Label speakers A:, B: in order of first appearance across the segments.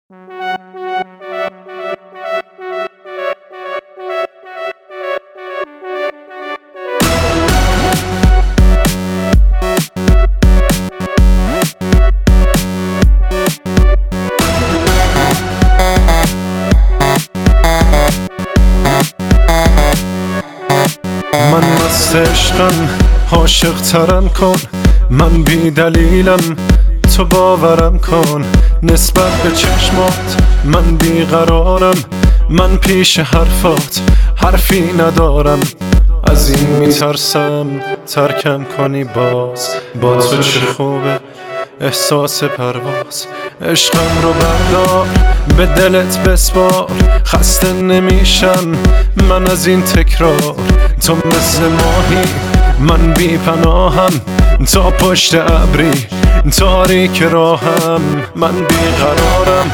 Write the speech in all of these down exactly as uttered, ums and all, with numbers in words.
A: من مست عشقم، عاشق ترم کن، من بی دلیلم تو باورم کن. نسبت به چشمات من بیقرارم، من پیش حرفات حرفی ندارم. از این میترسم ترکم کنی باز، با تو چه خوبه احساس پرواز. عشقم رو بردار به دلت بسپار، خسته نمیشم من از این تکرار. تو مثل ماهی من بی پناهم، تا پشت ابری تاریک راهم. من بیقرارم،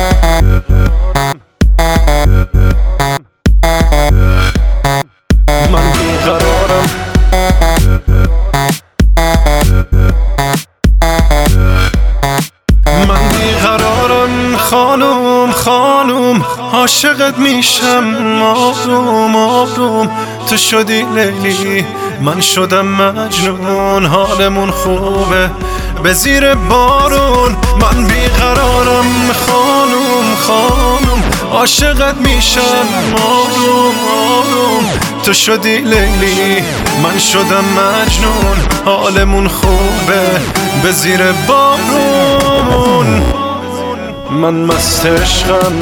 A: من بیقرارم، من بیقرارم. خانوم خانوم عاشقت میشم، آروم آروم تو شدی لیلی من شدم مجنون. حالمون خوبه به زیر بارون، من بیقرارم. خانوم خانوم عاشقت میشم، آروم آروم تو شدی لیلی من شدم مجنون. حالمون خوبه به زیر بارون، من مست عشقم،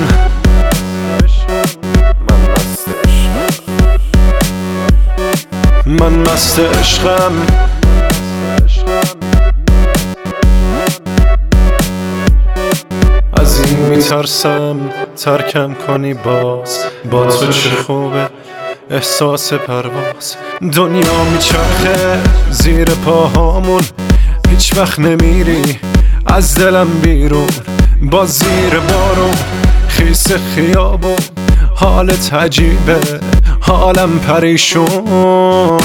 A: من مست عشقم. از این میترسم ترکم کنی باز، با تو چه خوبه احساس پرواز. دنیا میچرخه زیر پاهامون، هیچ وقت نمیری از دلم بیرون. با زیر بارون خیس خیابون حالت عجیبه، حالم پریشون.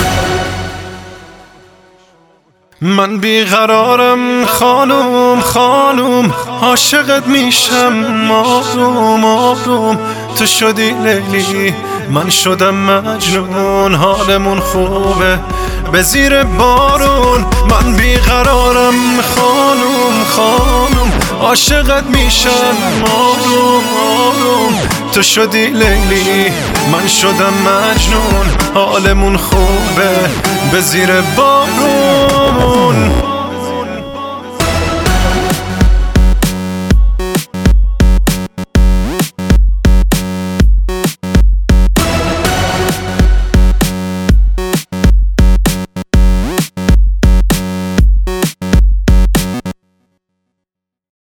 A: من بیقرارم خانوم خانوم عاشقت میشم، آروم آروم تو شدی لیلی من شدم مجنون. حالمون خوبه به زیر بارون، من بیقرارم. خانوم خانوم عاشقت میشم، آروم آروم تو شدی لیلی من شدم مجنون. حالمون خوبه به زیر بارون.